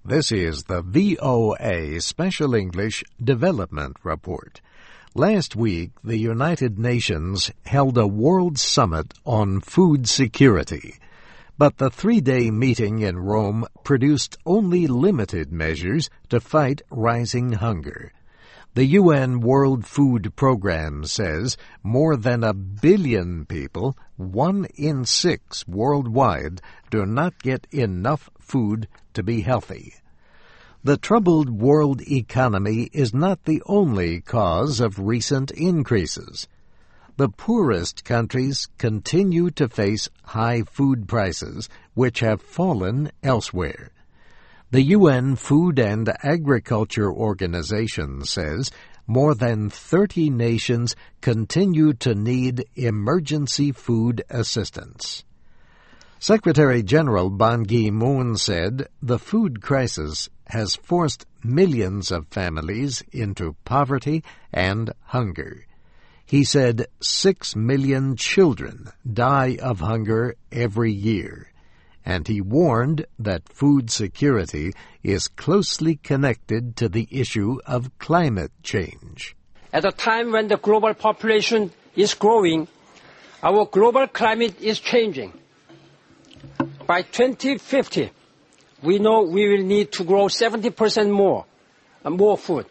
This is the VOA Special English Development Report. Last week, the United Nations held a World Summit on food security. But the three-day meeting in Rome produced only limited measures to fight rising hunger. The UN World Food Programme says more than 1 billion people, 1 in 6 worldwide, do not get enough food to be healthy. The troubled world economy is not the only cause of recent increases. The poorest countries continue to face high food prices, which have fallen elsewhere. The UN Food and Agriculture Organization says more than 30 nations continue to need emergency food assistance. Secretary General Ban Ki-moon said the food crisis has forced millions of families into poverty and hunger. He said 6 million children die of hunger every year, and he warned that food security is closely connected to the issue of climate change. At a time when the global population is growing, our global climate is changing. By 2050, we know we will need to grow 70% more food.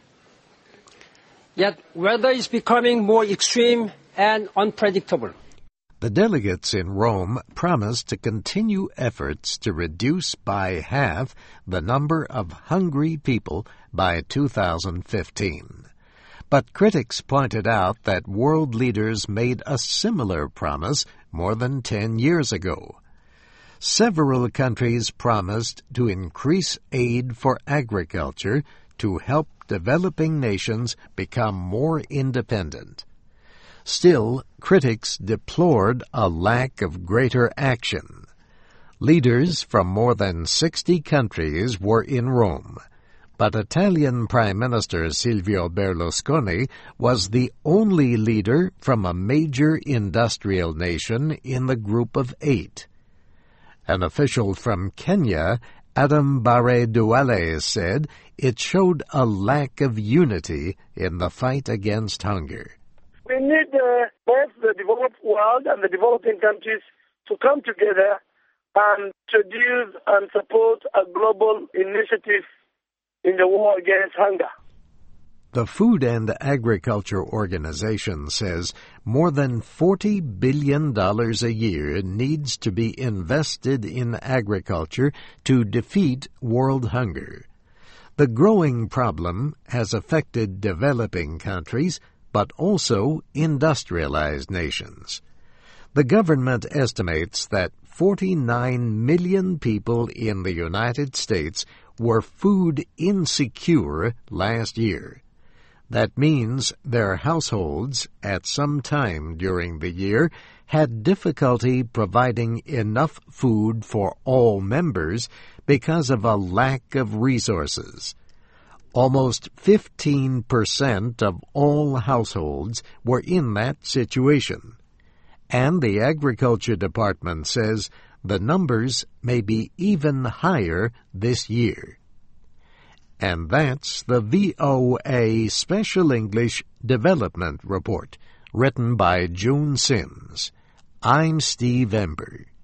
Yet weather is becoming more extreme and unpredictable. The delegates in Rome promised to continue efforts to reduce by half the number of hungry people by 2015. But critics pointed out that world leaders made a similar promise more than 10 years ago. Several countries promised to increase aid for agriculture to help developing nations become more independent. Still, critics deplored a lack of greater action. Leaders from more than 60 countries were in Rome, but Italian Prime Minister Silvio Berlusconi was the only leader from a major industrial nation in the group of 8. An official from Kenya, Adam Bare Duale, said it showed a lack of unity in the fight against hunger. We need both the developed world and the developing countries to come together and introduce and support a global initiative in the war against hunger. The Food and Agriculture Organization says more than $40 billion a year needs to be invested in agriculture to defeat world hunger. The growing problem has affected developing countries, but also industrialized nations. The government estimates that 49 million people in the United States were food insecure last year. That means their households, at some time during the year, had difficulty providing enough food for all members because of a lack of resources. Almost 15% of all households were in that situation. And the Agriculture Department says the numbers may be even higher this year. And that's the VOA Special English Development Report, written by June Sims. I'm Steve Ember.